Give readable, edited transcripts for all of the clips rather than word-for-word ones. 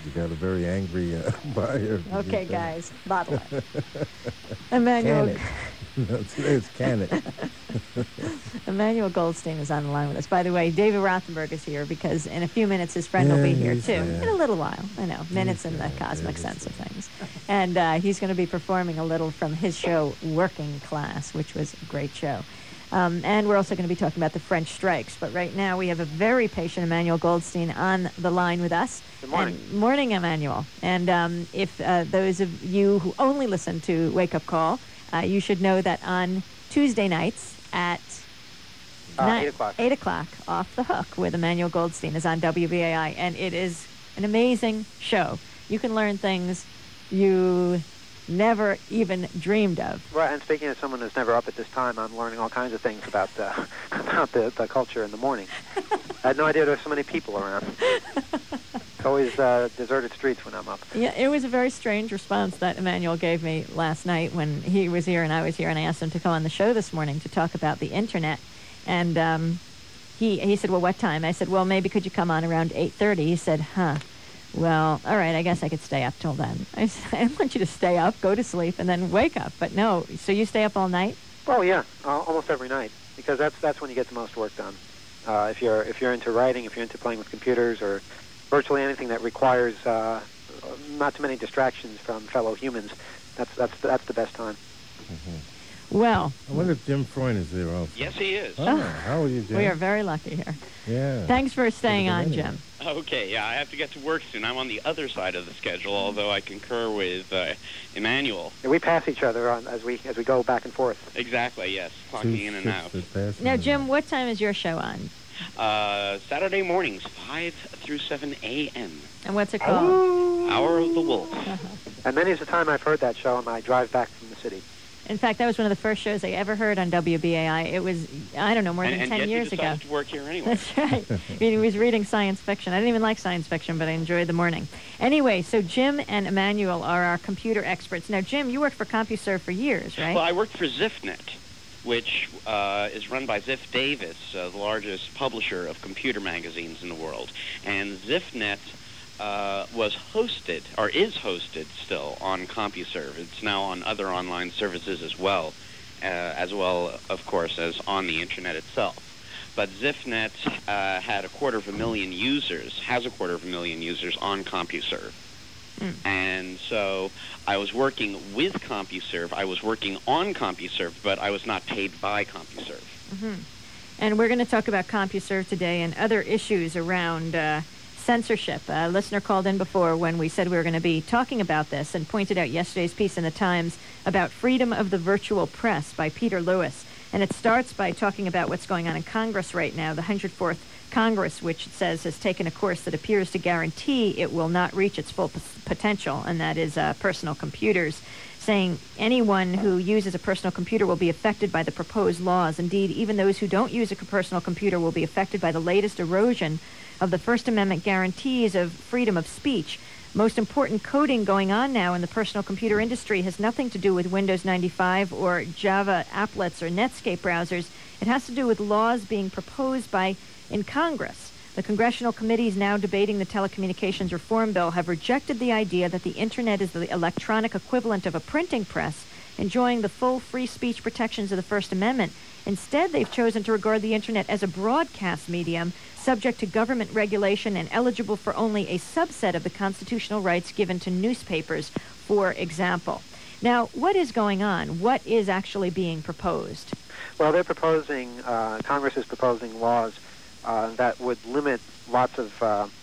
You got a very angry buyer. Okay, guys, bottle it. Emmanuel. Can it. No, today it's can it. Emmanuel Goldstein is on the line with us. By the way, David Rothenberg is here because in a few minutes his friend will be here too. In a little while. I know, minutes in the cosmic sense of things. And he's going to be performing a little from his show, Working Class, which was a great show. And we're also going to be talking about the French strikes. But right now we have a very patient Emmanuel Goldstein on the line with us. Good morning. Morning, Emmanuel. And if those of you who only listen to Wake Up Call, you should know that on Tuesday nights at 8 o'clock. 8 o'clock, Off the Hook with Emmanuel Goldstein is on WBAI. And it is an amazing show. You can learn things you never even dreamed of. Right, and speaking as someone who's never up at this time, I'm learning all kinds of things about about the culture in the morning. I had no idea there were so many people around. It's always deserted streets when I'm up. Yeah, it was a very strange response that Emmanuel gave me last night when he was here and I was here, and I asked him to come on the show this morning to talk about the Internet. And he said, well, what time? I said, well, maybe could you come on around 8:30? He said, well, all right, I guess I could stay up till then. I said, I don't want you to stay up, go to sleep, and then wake up. But no, so you stay up all night? Oh, yeah, almost every night, because that's when you get the most work done. If you're into writing, if you're into playing with computers, or virtually anything that requires not too many distractions from fellow humans, that's the best time. Mm-hmm. Well, I wonder if Jim Freund is there also. Yes, he is. Oh, how are you, Jim? We are very lucky here. Yeah. Thanks for staying on, Jim. Okay, yeah, I have to get to work soon. I'm on the other side of the schedule, although I concur with Emmanuel. Yeah, we pass each other as we go back and forth. Exactly, yes, clocking in and out. Now, Jim, what time is your show on? Saturday mornings, 5 through 7 a.m. And what's it called? Hour of the Wolf. And many's the time I've heard that show on my drive back from the city. In fact, that was one of the first shows I ever heard on WBAI. It was, I don't know, more than 10 years ago. And yet you decided to work here anyway. That's right. He was reading science fiction. I didn't even like science fiction, but I enjoyed the morning. Anyway, so Jim and Emmanuel are our computer experts. Now, Jim, you worked for CompuServe for years, right? Well, I worked for ZiffNet, which is run by Ziff Davis, the largest publisher of computer magazines in the world. And ZiffNet was hosted, or is hosted still, on CompuServe. It's now on other online services as well, of course, as on the Internet itself. But ZiffNet has a quarter of a million users on CompuServe. And so I was working with CompuServe. I was working on CompuServe, but I was not paid by CompuServe. Mm-hmm. And we're going to talk about CompuServe today and other issues around censorship. A listener called in before when we said we were going to be talking about this and pointed out yesterday's piece in the Times about freedom of the virtual press by Peter Lewis. And it starts by talking about what's going on in Congress right now, the 104th Congress, which it says has taken a course that appears to guarantee it will not reach its full potential, and that is personal computers, saying anyone who uses a personal computer will be affected by the proposed laws. Indeed, even those who don't use a personal computer will be affected by the latest erosion of the First Amendment guarantees of freedom of speech. Most important coding going on now in the personal computer industry has nothing to do with Windows 95 or Java applets or Netscape browsers. It has to do with laws being proposed in Congress. The congressional committees now debating the telecommunications reform bill have rejected the idea that the Internet is the electronic equivalent of a printing press, enjoying the full free speech protections of the First Amendment. Instead, they've chosen to regard the Internet as a broadcast medium, subject to government regulation and eligible for only a subset of the constitutional rights given to newspapers, for example. Now, what is going on? What is actually being proposed? Well, they're proposing, Congress is proposing laws that would limit lots of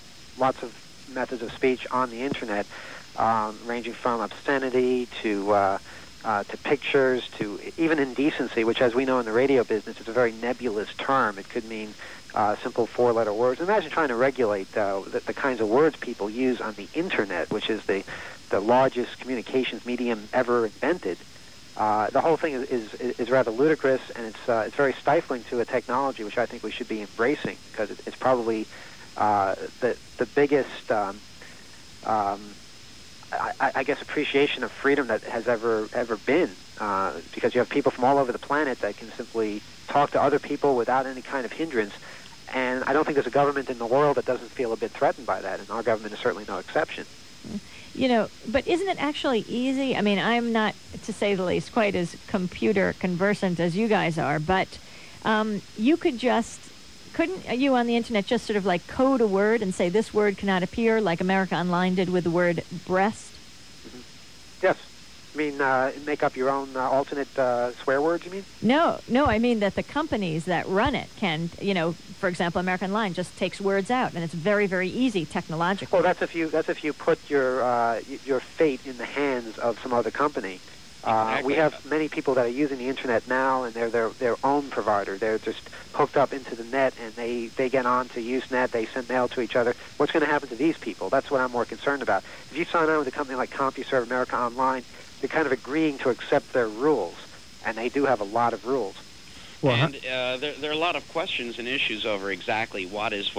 methods of speech on the Internet, ranging from obscenity to pictures to even indecency, which, as we know in the radio business, is a very nebulous term. It could mean simple four-letter words. Imagine trying to regulate the kinds of words people use on the Internet, which is the largest communications medium ever invented. The whole thing is rather ludicrous, and it's very stifling to a technology which I think we should be embracing, because it's probably the biggest, I guess, appreciation of freedom that has ever been, because you have people from all over the planet that can simply talk to other people without any kind of hindrance, And I don't think there's a government in the world that doesn't feel a bit threatened by that, and our government is certainly no exception. But isn't it actually easy? I mean, I'm not, to say the least, quite as computer conversant as you guys are, but you couldn't you on the internet just sort of like code a word and say this word cannot appear, like America Online did with the word breast? Mm-hmm. Yes. I mean, make up your own alternate swear words, you mean? No, I mean that the companies that run it can, for example, American Online just takes words out, and it's very, very easy technologically. Well, that's if you put your fate in the hands of some other company. Exactly. We have many people that are using the internet now, and they're their own provider. They're just hooked up into the net, and they get on to Usenet. They send mail to each other. What's going to happen to these people? That's what I'm more concerned about. If you sign on with a company like CompuServe, America Online, they're kind of agreeing to accept their rules, and they do have a lot of rules. Well, and there are a lot of questions and issues over exactly what's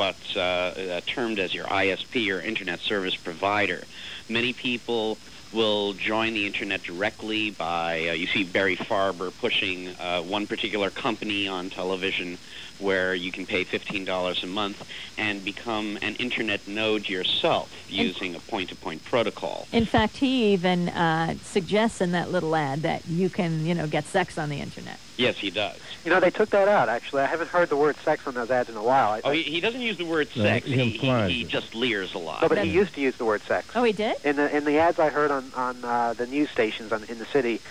termed as your ISP, or Internet Service Provider. Many people will join the internet directly by, you see Barry Farber pushing one particular company on television where you can pay $15 a month and become an internet node yourself using a point-to-point protocol. In fact, he even suggests in that little ad that you can, get sex on the internet. Yes, he does. They took that out, actually. I haven't heard the word sex on those ads in a while. He doesn't use the word sex. He just leers a lot. No, but he used to use the word sex. Oh, he did? In the ads I heard on the news stations in the city,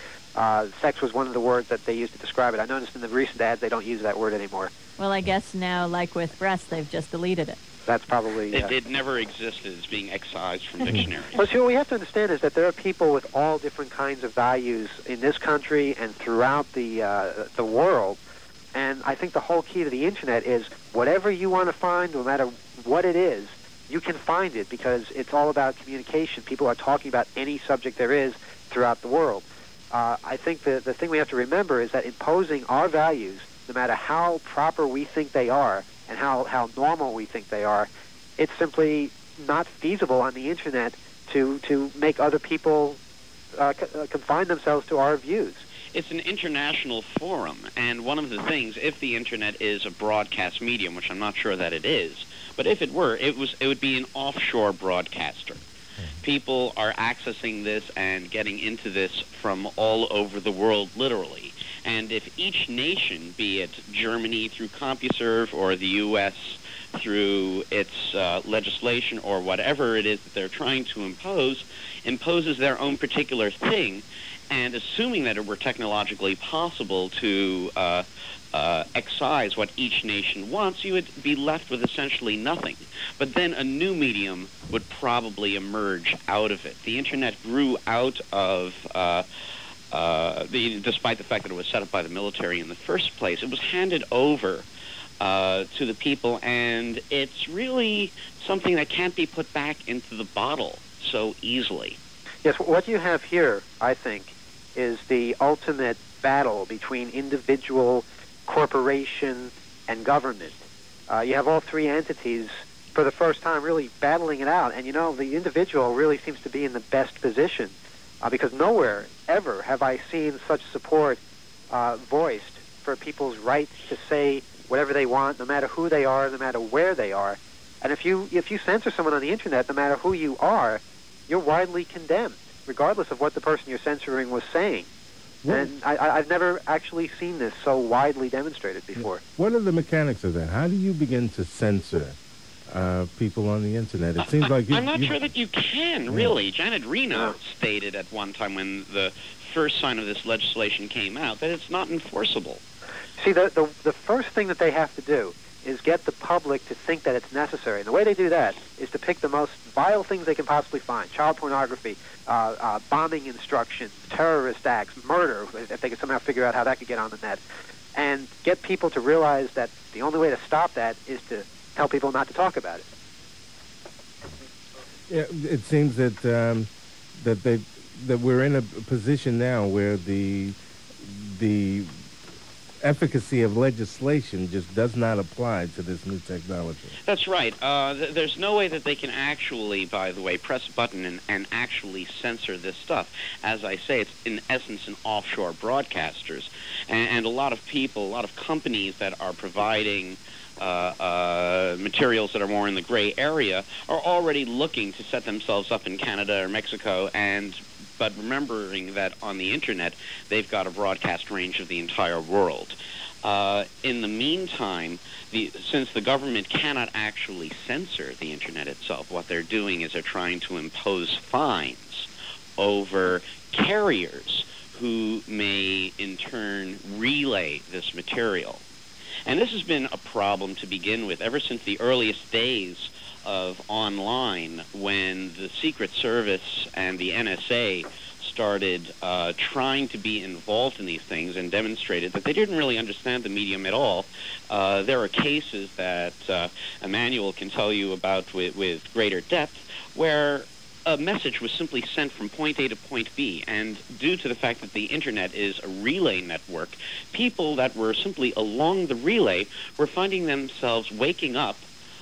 sex was one of the words that they used to describe it. I noticed in the recent ads they don't use that word anymore. Well, I guess now, like with breast, they've just deleted it. That's probably... It never existed. It's being excised from dictionaries. Well, see, what we have to understand is that there are people with all different kinds of values in this country and throughout the world. And I think the whole key to the internet is whatever you want to find, no matter what it is, you can find it because it's all about communication. People are talking about any subject there is throughout the world. I think the thing we have to remember is that imposing our values, no matter how proper we think they are and how normal we think they are, it's simply not feasible on the internet to make other people confine themselves to our views. It's an international forum, and one of the things, if the internet is a broadcast medium, which I'm not sure that it is, but if it were, it would be an offshore broadcaster. People are accessing this and getting into this from all over the world, literally. And if each nation, be it Germany through CompuServe or the U.S. through its legislation or whatever it is that they're trying to imposes their own particular thing, and assuming that it were technologically possible to excise what each nation wants, you would be left with essentially nothing. But then a new medium would probably emerge out of it. The internet grew out of, despite the fact that it was set up by the military in the first place, it was handed over to the people, and it's really something that can't be put back into the bottle so easily. Yes, what you have here, I think, is the ultimate battle between individual, corporation, and government. You have all three entities for the first time really battling it out. And, the individual really seems to be in the best position because nowhere ever have I seen such support voiced for people's right to say whatever they want, no matter who they are, no matter where they are. And if you censor someone on the internet, no matter who you are, you're widely condemned, regardless of what the person you're censoring was saying. And I've never actually seen this so widely demonstrated before. What are the mechanics of that? How do you begin to censor people on the internet? It seems like I'm not sure that you can, really. Janet Reno stated at one time when the first sign of this legislation came out that it's not enforceable. See, the first thing that they have to do is get the public to think that it's necessary. And the way they do that is to pick the most vile things they can possibly find: child pornography, bombing instructions, terrorist acts, murder, if they could somehow figure out how that could get on the net, and get people to realize that the only way to stop that is to tell people not to talk about it. Yeah, it seems that that we're in a position now where the efficacy of legislation just does not apply to this new technology. That's right. There's no way that they can actually, by the way, press a button and actually censor this stuff. As I say, it's in essence an offshore broadcasters. And a lot of people, a lot of companies that are providing materials that are more in the gray area are already looking to set themselves up in Canada or Mexico, but remembering that on the Internet, they've got a broadcast range of the entire world. In the meantime, since the government cannot actually censor the Internet itself, what they're doing is they're trying to impose fines over carriers who may, in turn, relay this material. And this has been a problem to begin with ever since the earliest days of online, when the Secret Service and the NSA started trying to be involved in these things and demonstrated that they didn't really understand the medium at all. There are cases that Emmanuel can tell you about with greater depth where a message was simply sent from point A to point B, and due to the fact that the Internet is a relay network, people that were simply along the relay were finding themselves waking up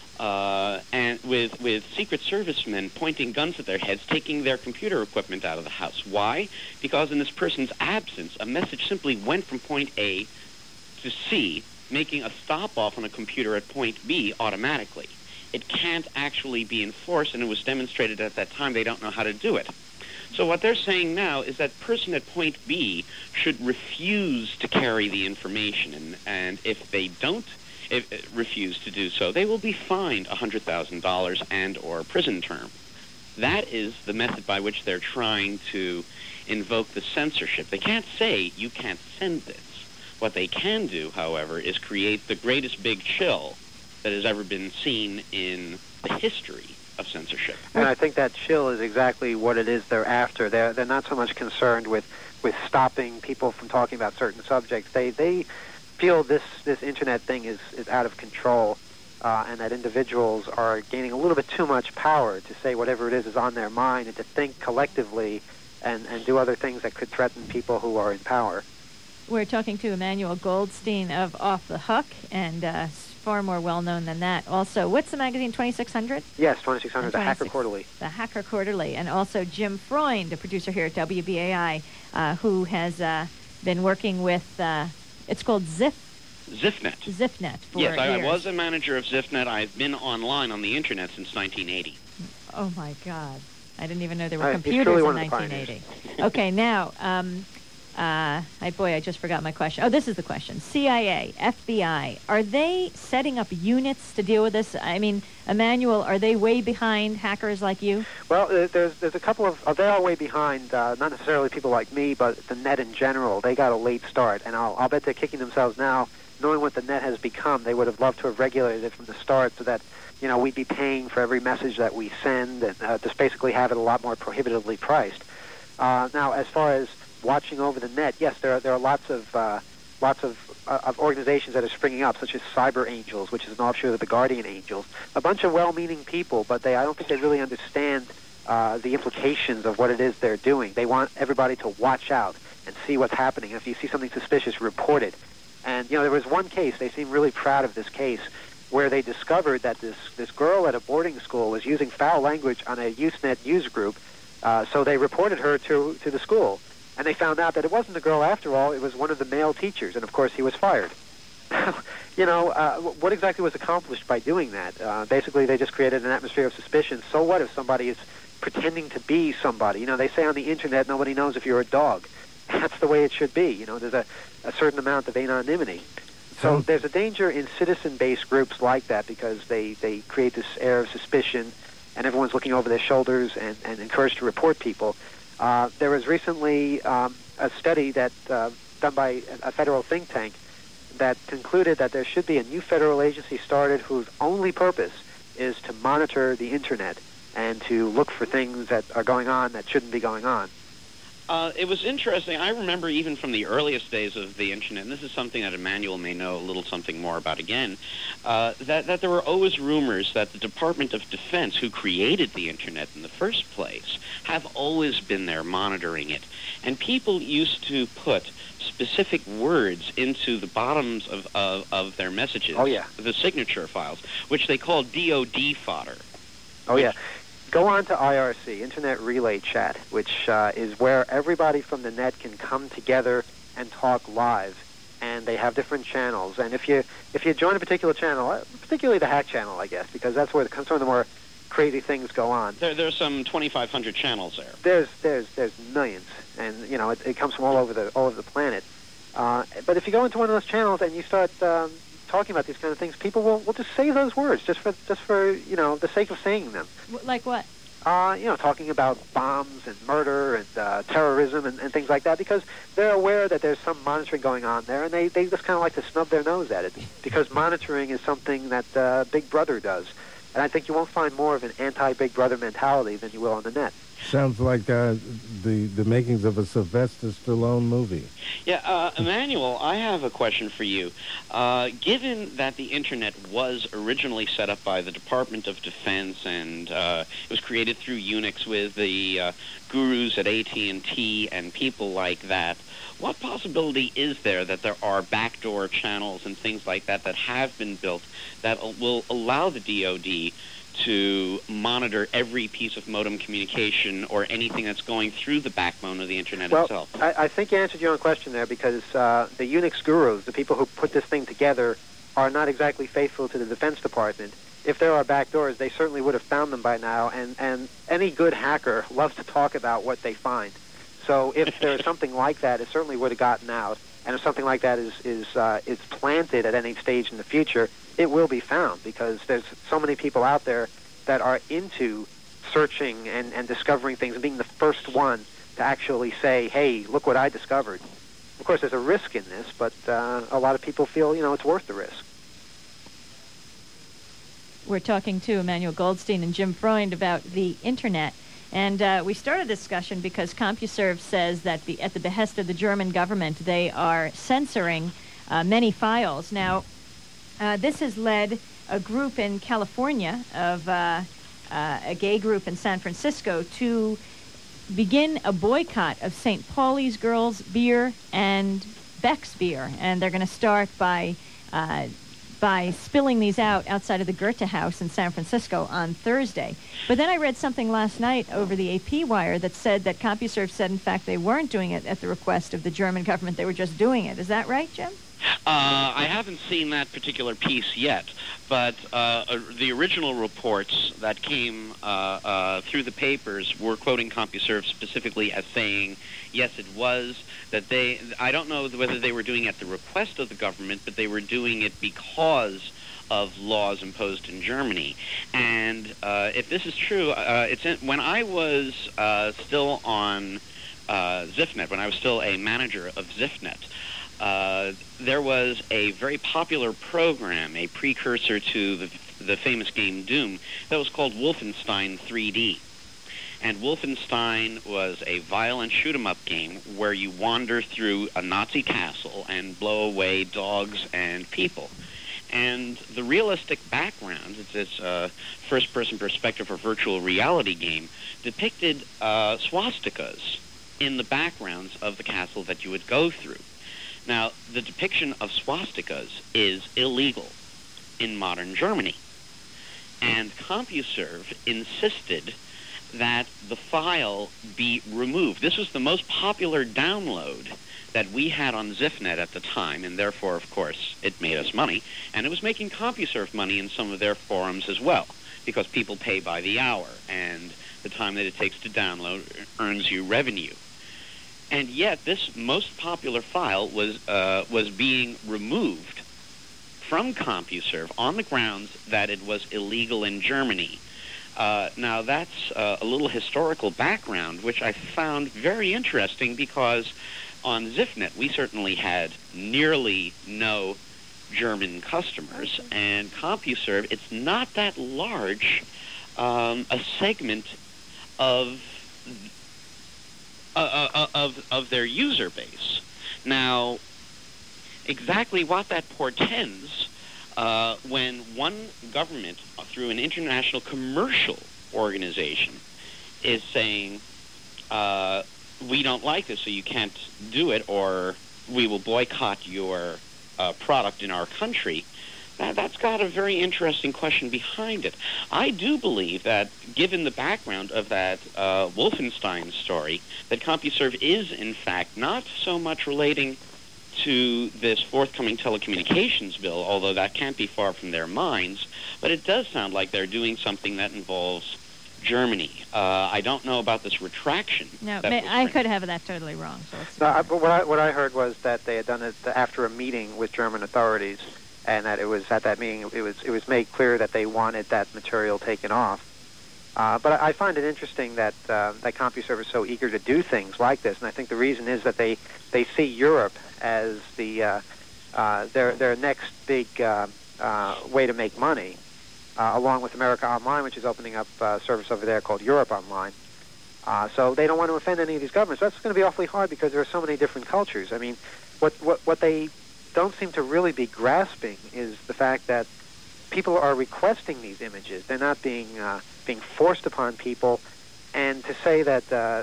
and with Secret Servicemen pointing guns at their heads, taking their computer equipment out of the house. Why? Because in this person's absence, a message simply went from point A to C, making a stop-off on a computer at point B automatically. It can't actually be enforced, and it was demonstrated at that time they don't know how to do it. So what they're saying now is that person at point B should refuse to carry the information, and if they don't refuse to do so, they will be fined $100,000 and or prison term. That is the method by which they're trying to invoke the censorship. They can't say, you can't send this. What they can do, however, is create the greatest big chill that has ever been seen in the history of censorship. And I think that chill is exactly what it is they're after. They're not so much concerned with stopping people from talking about certain subjects. They feel this Internet thing is out of control, and that individuals are gaining a little bit too much power to say whatever it is on their mind and to think collectively and do other things that could threaten people who are in power. We're talking to Emmanuel Goldstein of Off the Hook, and far more well-known than that. Also, what's the magazine, 2600? Yes, 2600, the Hacker Quarterly. The Hacker Quarterly. And also Jim Freund, a producer here at WBAI, who has been working with, it's called ZIFnet. ZIFnet for yes, I years. was a manager of ZIFnet. I've been online on the Internet since 1980. Oh, my God. I didn't even know there were He's computers truly in one of the 1980. Okay, now, I just forgot my question. Oh, this is the question. CIA, FBI, are they setting up units to deal with this? I mean, Emmanuel, are they way behind hackers like you? Well, there's a couple of, they are way behind, not necessarily people like me, but the net in general. They got a late start, and I'll bet they're kicking themselves now. Knowing what the net has become, they would have loved to have regulated it from the start so that, we'd be paying for every message that we send and just basically have it a lot more prohibitively priced. Now, as far as watching over the net, yes, there are lots of organizations that are springing up, such as Cyber Angels, which is an offshoot of the Guardian Angels. A bunch of well-meaning people, but I don't think they really understand the implications of what it is they're doing. They want everybody to watch out and see what's happening. If you see something suspicious, report it. And there was one case, they seem really proud of this case, where they discovered that this girl at a boarding school was using foul language on a Usenet user group, so they reported her to the school. And they found out that it wasn't the girl after all, it was one of the male teachers, and of course he was fired. What exactly was accomplished by doing that? Basically they just created an atmosphere of suspicion. So what if somebody is pretending to be somebody? They say on the Internet nobody knows if you're a dog. That's the way it should be. There's a certain amount of anonymity. So there's a danger in citizen-based groups like that because they create this air of suspicion and everyone's looking over their shoulders and encouraged to report people. There was recently a study that done by a federal think tank that concluded that there should be a new federal agency started whose only purpose is to monitor the Internet and to look for things that are going on that shouldn't be going on. It was interesting. I remember even from the earliest days of the Internet, and this is something that Emmanuel may know a little something more about again, that there were always rumors that the Department of Defense, who created the Internet in the first place, have always been there monitoring it. And people used to put specific words into the bottoms of their messages, the signature files, which they called DOD fodder. Go on to IRC, Internet Relay Chat, which is where everybody from the net can come together and talk live. and they have different channels. And if you join a particular channel, particularly the hack channel, I guess, because that's where some of the more crazy things go on. There's some 2,500 channels there. There's millions, and it comes from all over the planet. But if you go into one of those channels and you start talking about these kind of things, people will just say those words just for the sake of saying them. Like what? Talking about bombs and murder and terrorism and things like that, because they're aware that there's some monitoring going on there, and they just kind of like to snub their nose at it, because monitoring is something that Big Brother does. And I think you won't find more of an anti-Big Brother mentality than you will on the net. Sounds like the makings of a Sylvester Stallone movie. Yeah, Emmanuel, I have a question for you. Given that the Internet was originally set up by the Department of Defense and it was created through Unix with the gurus at AT&T and people like that, what possibility is there that there are backdoor channels and things like that that have been built that will allow the DoD to monitor every piece of modem communication or anything that's going through the backbone of the Internet itself? Well, I think you answered your own question there, because the Unix gurus, the people who put this thing together, are not exactly faithful to the Defense Department. If there are backdoors, they certainly would have found them by now, and any good hacker loves to talk about what they find. So if there's something like that, it certainly would have gotten out. And if something like that is planted at any stage in the future, it will be found, because there's so many people out there that are into searching and discovering things and being the first one to actually say, hey, look what I discovered. Of course, there's a risk in this, but a lot of people feel, it's worth the risk. We're talking to Emmanuel Goldstein and Jim Freund about the Internet. And we started a discussion because CompuServe says that at the behest of the German government, they are censoring many files. Now, this has led a group in California of a gay group in San Francisco to begin a boycott of St. Pauli's Girls Beer and Beck's Beer. And they're going to start by spilling these out outside of the Goethe House in San Francisco on Thursday. But then I read something last night over the AP wire that said that CompuServe said, in fact, they weren't doing it at the request of the German government. They were just doing it. Is that right, Jim? I haven't seen that particular piece yet, but the original reports that came through the papers were quoting CompuServe specifically as saying, yes, it was, that I don't know whether they were doing it at the request of the government, but they were doing it because of laws imposed in Germany. And if this is true, when I was still on ZIFnet, when I was still a manager of ZIFnet, there was a very popular program, a precursor to the famous game Doom, that was called Wolfenstein 3D. And Wolfenstein was a violent shoot-'em-up game where you wander through a Nazi castle and blow away dogs and people. And the realistic background, it's this first-person perspective or virtual reality game, depicted swastikas in the backgrounds of the castle that you would go through. Now, the depiction of swastikas is illegal in modern Germany. And CompuServe insisted that the file be removed. This was the most popular download that we had on ZIFnet at the time, and therefore, of course, it made us money. And it was making CompuServe money in some of their forums as well, because people pay by the hour, and the time that it takes to download earns you revenue. And yet, this most popular file was being removed from CompuServe on the grounds that it was illegal in Germany. Now, that's a little historical background, which I found very interesting, because on ZIFnet, we certainly had nearly no German customers, and CompuServe, it's not that large a segment of their user base. Now, exactly what that portends when one government, through an international commercial organization, is saying, we don't like this, so you can't do it, or we will boycott your product in our country, that's got a very interesting question behind it. I do believe that, given the background of that Wolfenstein story, that CompuServe is, in fact, not so much relating to this forthcoming telecommunications bill, although that can't be far from their minds, but it does sound like they're doing something that involves Germany. I don't know about this retraction. No, I could have that totally wrong. So but what I heard was that they had done it after a meeting with German authorities, and that it was at that meeting it was made clear that they wanted that material taken off. But I find it interesting that CompuServe is so eager to do things like this, and I think the reason is that they see Europe as their next big way to make money. Along with America Online, which is opening up a service over there called Europe Online. So they don't want to offend any of these governments. That's going to be awfully hard because there are so many different cultures. I mean, what they don't seem to really be grasping is the fact that people are requesting these images. They're not being forced upon people, and to say that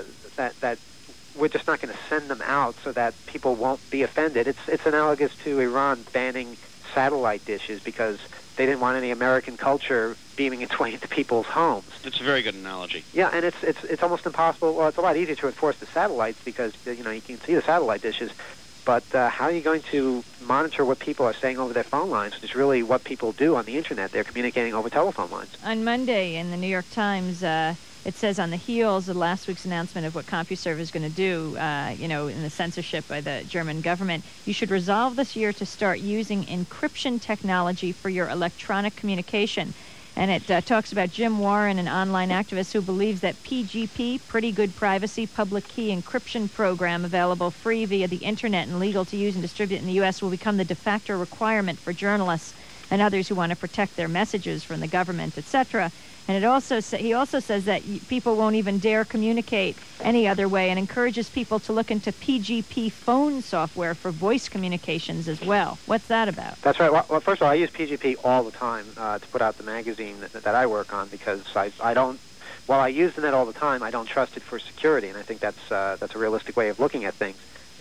that we're just not going to send them out so that people won't be offended. It's analogous to Iran banning satellite dishes because they didn't want any American culture beaming its way into people's homes. It's a very good analogy. Yeah, and it's almost impossible. Well, it's a lot easier to enforce the satellites because you can see the satellite dishes. But how are you going to monitor what people are saying over their phone lines, which is really what people do on the Internet? They're communicating over telephone lines. On Monday in the New York Times, it says on the heels of last week's announcement of what CompuServe is going to do, in the censorship by the German government, you should resolve this year to start using encryption technology for your electronic communication. And it talks about Jim Warren, an online activist who believes that PGP, Pretty Good Privacy Public Key Encryption Program, available free via the Internet and legal to use and distribute in the U.S., will become the de facto requirement for journalists and others who want to protect their messages from the government, etc. And he also says that people won't even dare communicate any other way, and encourages people to look into PGP phone software for voice communications as well. What's that about? That's right. Well, first of all, I use PGP all the time to put out the magazine that I work on because I don't. While I use the net all the time, I don't trust it for security, and I think that's a realistic way of looking at things.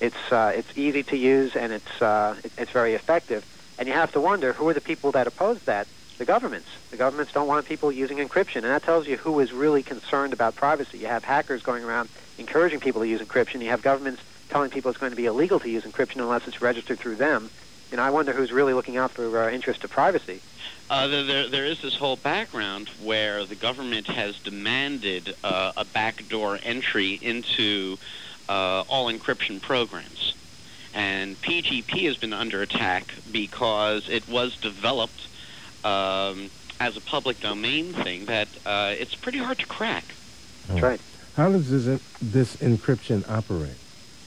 It's easy to use and it's very effective, and you have to wonder who are the people that oppose that. The governments. The governments don't want people using encryption, and that tells you who is really concerned about privacy. You have hackers going around encouraging people to use encryption. You have governments telling people it's going to be illegal to use encryption unless it's registered through them. I wonder who's really looking out for interest of privacy. There is this whole background where the government has demanded a backdoor entry into all encryption programs. And PGP has been under attack because it was developed as a public domain thing that it's pretty hard to crack. That's right. How does this encryption operate?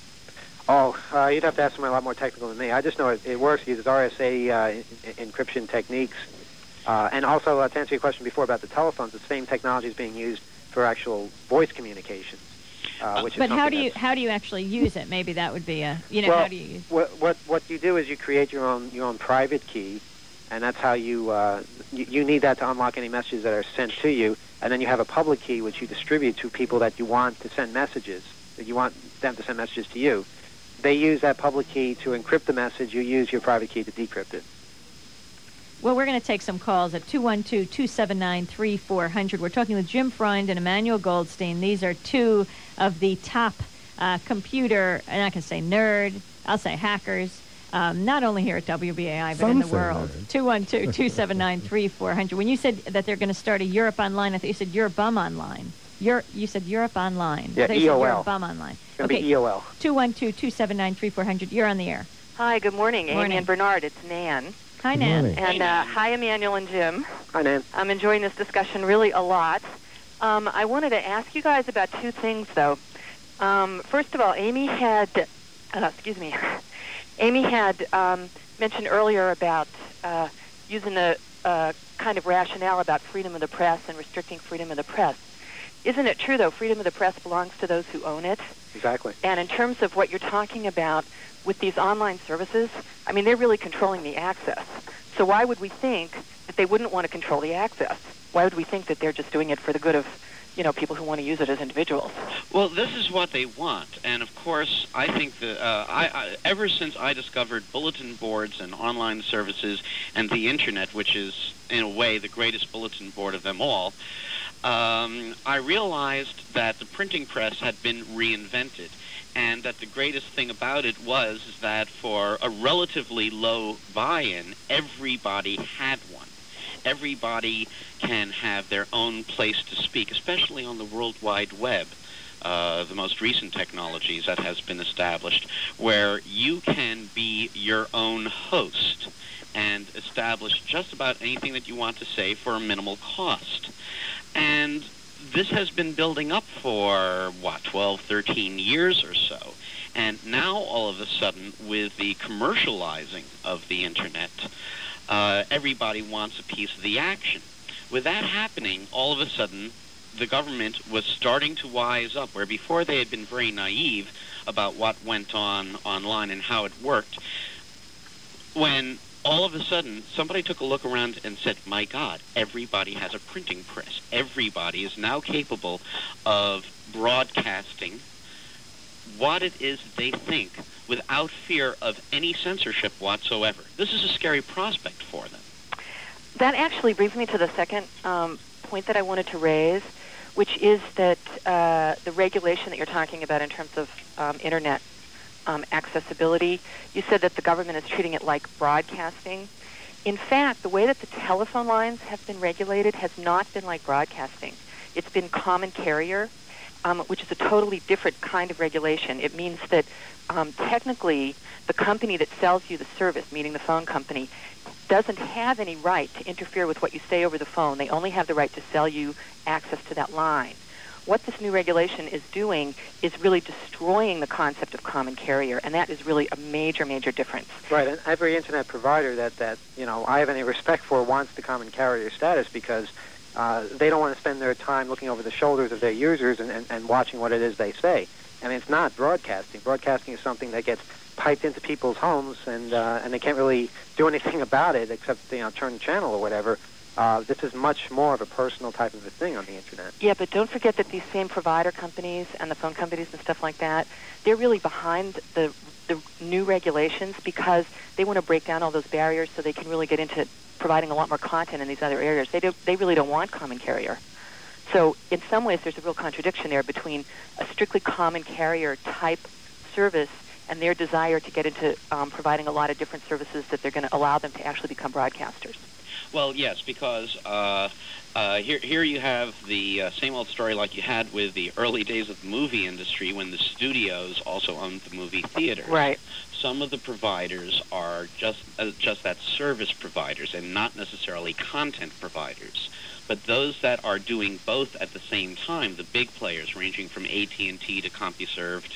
You'd have to ask someone a lot more technical than me. I just know it works. It uses RSA encryption techniques. And also, to answer your question before about the telephones, the same technology is being used for actual voice communications. But how do you actually use it? Maybe that would be how do you use it? What you do is you create your own private key, and that's how you need that to unlock any messages that are sent to you, and then you have a public key which you distribute to people that you want to send messages, that you want them to send messages to you. They use that public key to encrypt the message. You use your private key to decrypt it. Well, we're going to take some calls at 212-279-3400. We're talking with Jim Freund and Emmanuel Goldstein. These are two of the top computer, I'm not going to say nerd, I'll say hackers, not only here at WBAI, but in the world. 212-279-3400. When you said that they're going to start a Europe Online, I thought you said Eurobum Online. You said Europe Online. Yeah, EOL. Eurobum Online. It's going to be EOL. 212-279-3400. You're on the air. Hi, good morning. Amy and Bernard. It's Nan. Hi, Nan. And hi, Emmanuel and Jim. Hi, Nan. I'm enjoying this discussion really a lot. I wanted to ask you guys about two things, though. First of all, Amy had mentioned earlier about using a kind of rationale about freedom of the press and restricting freedom of the press. Isn't it true, though, freedom of the press belongs to those who own it? Exactly. And in terms of what you're talking about with these online services, I mean, they're really controlling the access. So why would we think that they wouldn't want to control the access? Why would we think that they're just doing it for the good of, people who want to use it as individuals? Well, this is what they want. And, of course, I think that ever since I discovered bulletin boards and online services and the Internet, which is, in a way, the greatest bulletin board of them all, I realized that the printing press had been reinvented. and that the greatest thing about it was that for a relatively low buy-in, everybody had one. Everybody can have their own place to speak, especially on the World Wide Web, the most recent technologies that has been established, where you can be your own host and establish just about anything that you want to say for a minimal cost. And this has been building up for, 12, 13 years or so. And now, all of a sudden, with the commercializing of the Internet, everybody wants a piece of the action. With that happening, all of a sudden, the government was starting to wise up, where before they had been very naive about what went on online and how it worked. When all of a sudden, somebody took a look around and said, my God, everybody has a printing press. Everybody is now capable of broadcasting what it is that they think without fear of any censorship whatsoever. This is a scary prospect for them. That actually brings me to the second point that I wanted to raise, which is that the regulation that you're talking about in terms of Internet accessibility, you said that the government is treating it like broadcasting. In fact, the way that the telephone lines have been regulated has not been like broadcasting. It's been common carrier, which is a totally different kind of regulation. It means that technically the company that sells you the service, meaning the phone company, doesn't have any right to interfere with what you say over the phone. They only have the right to sell you access to that line. What this new regulation is doing is really destroying the concept of common carrier, and that is really a major, major difference. Right, and every Internet provider that I have any respect for wants the common carrier status because they don't want to spend their time looking over the shoulders of their users and watching what it is they say. I mean, it's not broadcasting. Broadcasting is something that gets piped into people's homes, and they can't really do anything about it except turn the channel or whatever. This is much more of a personal type of a thing on the Internet. Yeah, but don't forget that these same provider companies and the phone companies and stuff like that, they're really behind the new regulations because they want to break down all those barriers so they can really get into providing a lot more content in these other areas. They really don't want common carrier. So in some ways there's a real contradiction there between a strictly common carrier type service and their desire to get into providing a lot of different services that they're going to allow them to actually become broadcasters. Well, yes, because here you have the same old story like you had with the early days of the movie industry when the studios also owned the movie theaters. Right. Some of the providers are just that service providers and not necessarily content providers. But those that are doing both at the same time, the big players ranging from AT&T to CompuServe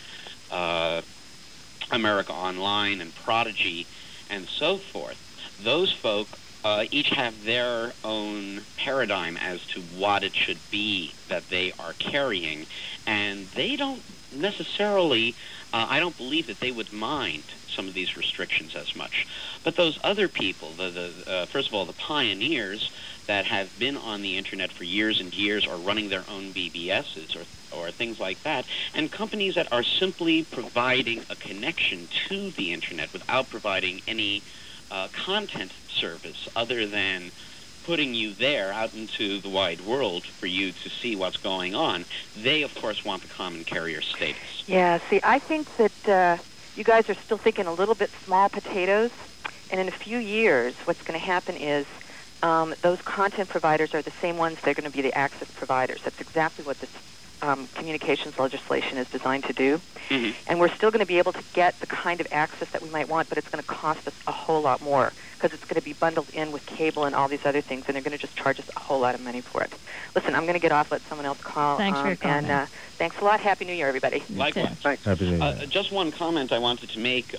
to America Online and Prodigy and so forth, those folk each have their own paradigm as to what it should be that they are carrying, and they don't necessarily, I don't believe that they would mind some of these restrictions as much. But those other people, first of all, the pioneers that have been on the Internet for years and years or running their own BBSs or things like that, and companies that are simply providing a connection to the Internet without providing any content service other than putting you there out into the wide world for you to see what's going on, they, of course, want the common carrier status. Yeah, see, I think that you guys are still thinking a little bit small potatoes, and in a few years, what's going to happen is those content providers are the same ones that are going to be the access providers. That's exactly what this communications legislation is designed to do. Mm-hmm. And we're still going to be able to get the kind of access that we might want, but it's going to cost us a whole lot more because it's going to be bundled in with cable and all these other things, and they're going to just charge us a whole lot of money for it. Listen, I'm going to get off, let someone else call. Thanks for your comment. And thanks a lot. Happy New Year, everybody. Likewise. Thanks. Happy New Year. Just one comment I wanted to make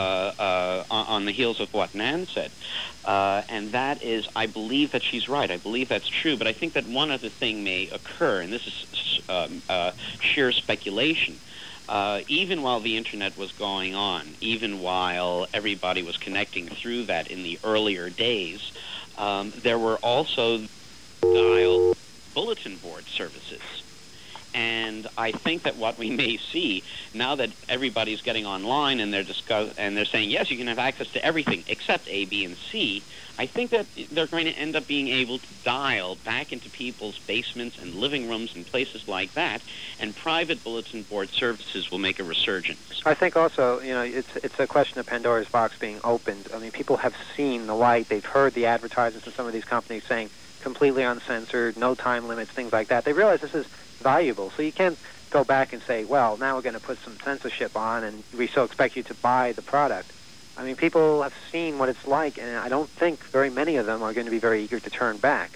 on the heels of what Nan said, and that is I believe that she's right. I believe that's true, but I think that one other thing may occur, and this is sheer speculation. Even while the Internet was going on, even while everybody was connecting through that in the earlier days, there were also dial bulletin board services. And I think that what we may see now that everybody's getting online and they're saying, yes, you can have access to everything except A, B, and C, I think that they're going to end up being able to dial back into people's basements and living rooms and places like that, and private bulletin board services will make a resurgence. I think also, it's a question of Pandora's box being opened. I mean, people have seen the light. They've heard the advertisements of some of these companies saying completely uncensored, no time limits, things like that. They realize this is valuable. So you can't go back and say, well, now we're going to put some censorship on and we so expect you to buy the product. I mean, people have seen what it's like, and I don't think very many of them are going to be very eager to turn back.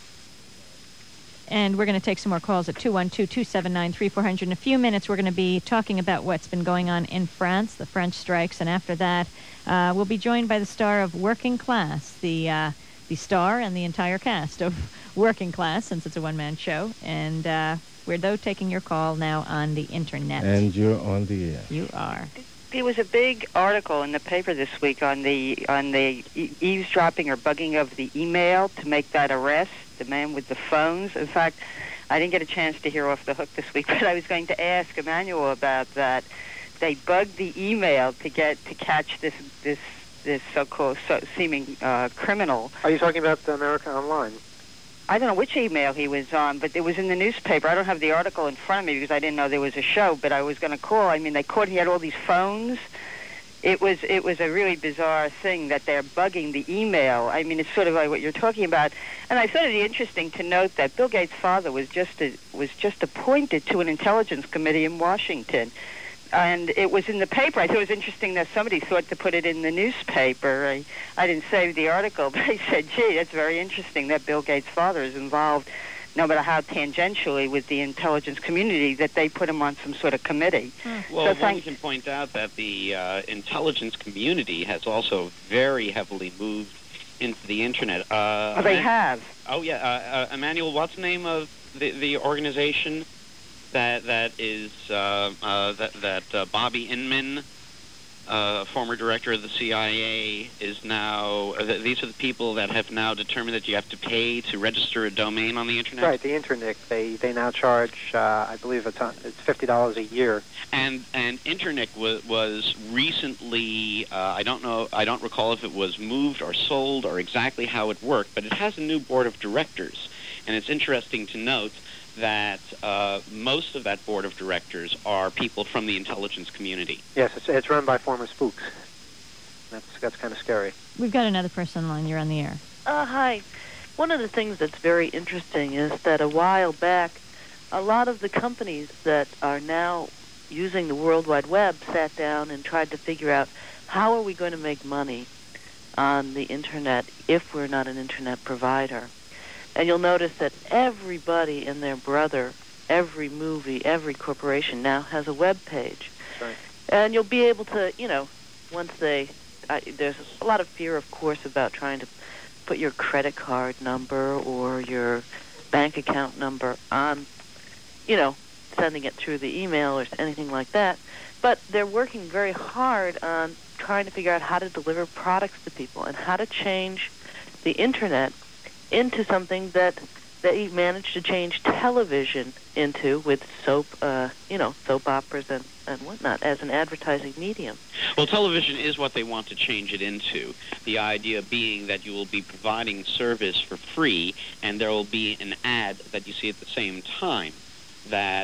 And we're going to take some more calls at 212-279-3400. In a few minutes, we're going to be talking about what's been going on in France, the French strikes, and after that, we'll be joined by the star of Working Class, the star and the entire cast of Working Class, since it's a one-man show. And we're, though, taking your call now on the Internet. And you're on the air. You are. There was a big article in the paper this week on the eavesdropping or bugging of the email to make that arrest, the man with the phones. In fact, I didn't get a chance to hear Off the Hook this week, but I was going to ask Emmanuel about that. They bugged the email to catch this so-called seeming criminal. Are you talking about the America Online? I don't know which email he was on, but it was in the newspaper. I don't have the article in front of me because I didn't know there was a show, but I was going to call. I mean, he had all these phones. It was a really bizarre thing that they're bugging the email. I mean, it's sort of like what you're talking about. And I thought it'd be interesting to note that Bill Gates' father was just appointed to an intelligence committee in Washington. And it was in the paper. I thought it was interesting that somebody thought to put it in the newspaper. I didn't save the article, but I said, gee, that's very interesting that Bill Gates' father is involved, no matter how tangentially, with the intelligence community, that they put him on some sort of committee. Well, we can point out that the intelligence community has also very heavily moved into the Internet. They have. Oh, yeah. Emmanuel, what's the name of the organization that Bobby Inman, former director of the CIA, is now... these are the people that have now determined that you have to pay to register a domain on the Internet? Right, the Internet. They now charge, I believe it's $50 a year. And Internet was recently, I don't recall if it was moved or sold or exactly how it worked, but it has a new board of directors. And it's interesting to note that most of that board of directors are people from the intelligence community. Yes, it's run by former spooks. That's kind of scary. We've got another person on the line. You're on the air. Hi. One of the things that's very interesting is that a while back, a lot of the companies that are now using the World Wide Web sat down and tried to figure out how are we going to make money on the Internet if we're not an Internet provider. And you'll notice that everybody and their brother, every movie, every corporation now has a web page. Right. And you'll be able to, once there's a lot of fear, of course, about trying to put your credit card number or your bank account number on, sending it through the email or anything like that. But they're working very hard on trying to figure out how to deliver products to people and how to change the Internet into something that they managed to change television into with soap operas and whatnot as an advertising medium. Well, television is what they want to change it into. The idea being that you will be providing service for free, and there will be an ad that you see at the same time. That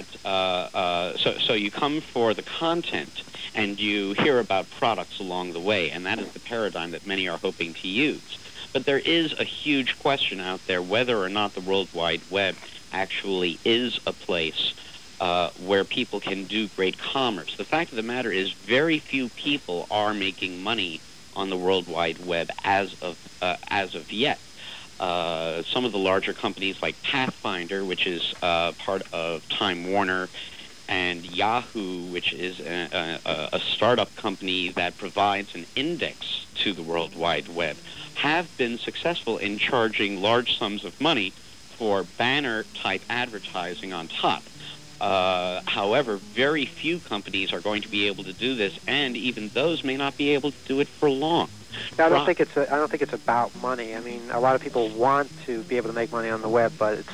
so you come for the content, and you hear about products along the way, and that is the paradigm that many are hoping to use. But there is a huge question out there whether or not the World Wide Web actually is a place where people can do great commerce. The fact of the matter is very few people are making money on the World Wide Web as of yet. Some of the larger companies like Pathfinder, which is part of Time Warner, and Yahoo, which is a startup company that provides an index to the World Wide Web, have been successful in charging large sums of money for banner-type advertising on top. However, very few companies are going to be able to do this, and even those may not be able to do it for long. I don't think it's about money. I mean, a lot of people want to be able to make money on the web, but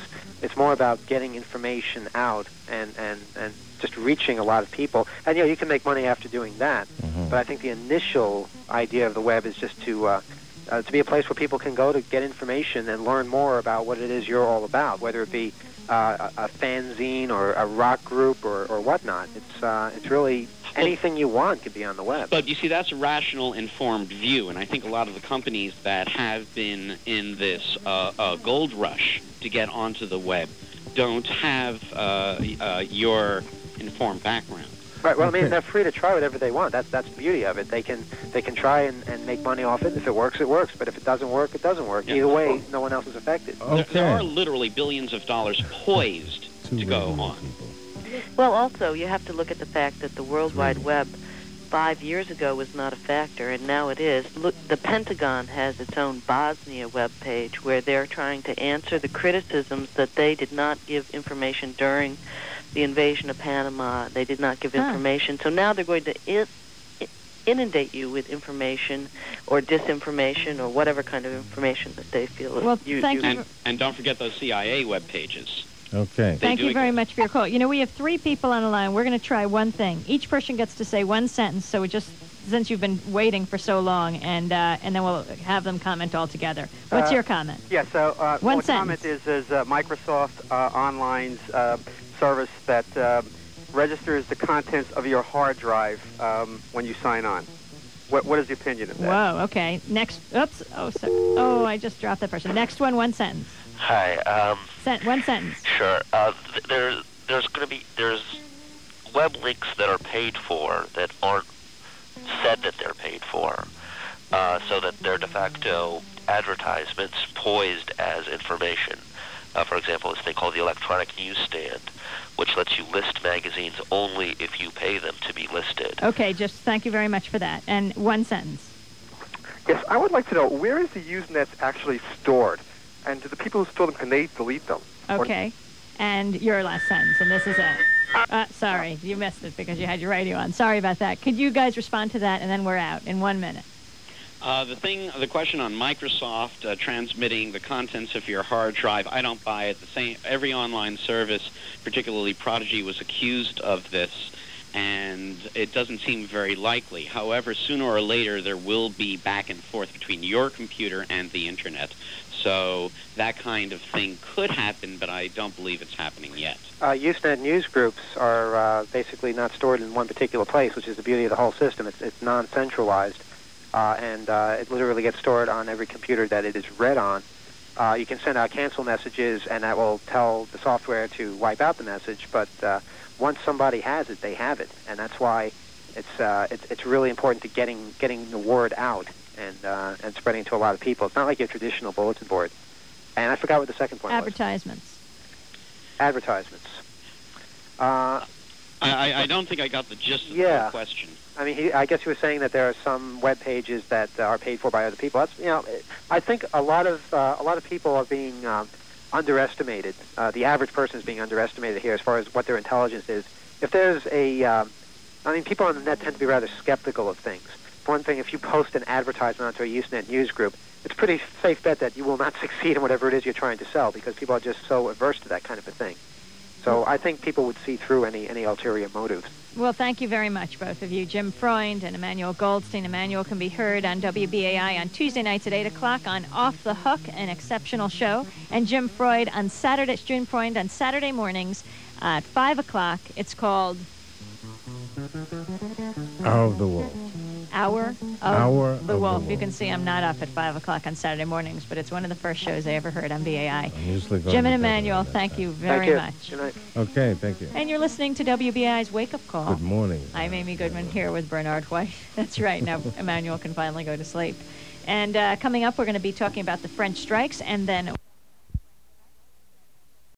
It's more about getting information out and just reaching a lot of people. And you can make money after doing that. Mm-hmm. But I think the initial idea of the web is just to be a place where people can go to get information and learn more about what it is you're all about, whether it be a fanzine or a rock group or whatnot. It's really anything you want could be on the web. But you see, that's a rational, informed view, and I think a lot of the companies that have been in this gold rush to get onto the web don't have your informed background. Right. Well, I mean, they're free to try whatever they want. That's the beauty of it. They can try and make money off it. If it works, it works. But if it doesn't work, it doesn't work. Yeah. Either way, no one else is affected. Okay. There are literally billions of dollars poised to go on. Well, also, you have to look at the fact that the World Wide Web 5 years ago was not a factor, and now it is. Look, the Pentagon has its own Bosnia web page where they're trying to answer the criticisms that they did not give information during the invasion of Panama. They did not give information. So now they're going to inundate you with information or disinformation or whatever kind of information that they feel. Well, thank you. And don't forget those CIA web pages. Okay. Thank you very much for your call. We have 3 people on the line. We're going to try one thing. Each person gets to say one sentence, so since you've been waiting for so long, and then we'll have them comment all together. What's your comment? Yeah, so one comment is Microsoft Online's service that registers the contents of your hard drive when you sign on. What is the opinion of that? Whoa, okay. Next, oops, I just dropped that person. Next one sentence. Hi. One sentence. Sure. There's web links that are paid for that aren't said that they're paid for, so that they're de facto advertisements poised as information. For example, this thing called the Electronic Newsstand, which lets you list magazines only if you pay them to be listed. Okay, just thank you very much for that. And one sentence. Yes, I would like to know, where is the Usenets actually stored? And do the people who store them, can they delete them? Okay. And your last sentence, and this is it. Sorry, you missed it because you had your radio on. Sorry about that. Could you guys respond to that, and then we're out in 1 minute? The question on Microsoft transmitting the contents of your hard drive, I don't buy it. Every online service, particularly Prodigy, was accused of this, and it doesn't seem very likely. However, sooner or later, there will be back and forth between your computer and the Internet. So that kind of thing could happen, but I don't believe it's happening yet. Usenet news groups are basically not stored in one particular place, which is the beauty of the whole system. It's non-centralized, and it literally gets stored on every computer that it is read on. You can send out cancel messages, and that will tell the software to wipe out the message, but once somebody has it, they have it, and that's why it's really important to getting the word out and spreading it to a lot of people. It's not like your traditional bulletin board. And I forgot what the second point Advertisements. Advertisements. I don't think I got the gist of the question. I mean, I guess he was saying that there are some web pages that are paid for by other people. That's I think a lot of people are being underestimated. The average person is being underestimated here as far as what their intelligence is. If there's people on the net tend to be rather skeptical of things. For one thing, if you post an advertisement onto a Usenet news group, it's a pretty safe bet that you will not succeed in whatever it is you're trying to sell because people are just so averse to that kind of a thing. So I think people would see through any ulterior motives. Well, thank you very much, both of you. Jim Freund and Emmanuel Goldstein. Emmanuel can be heard on WBAI on Tuesday nights at 8 o'clock on Off the Hook, an exceptional show. And Jim Freund on Saturday mornings at 5 o'clock. It's called Hour of the Wolf. Hour Hour of the Wolf. You can see I'm not up at 5 o'clock on Saturday mornings, but it's one of the first shows I ever heard on BAI. Jim and Emmanuel, thank you very much. Good night. Okay, thank you. And you're listening to WBAI's Wake Up Call. Good morning. I'm Amy Goodman here with Bernard White. That's right. Now Emmanuel can finally go to sleep. And coming up, we're going to be talking about the French strikes, and then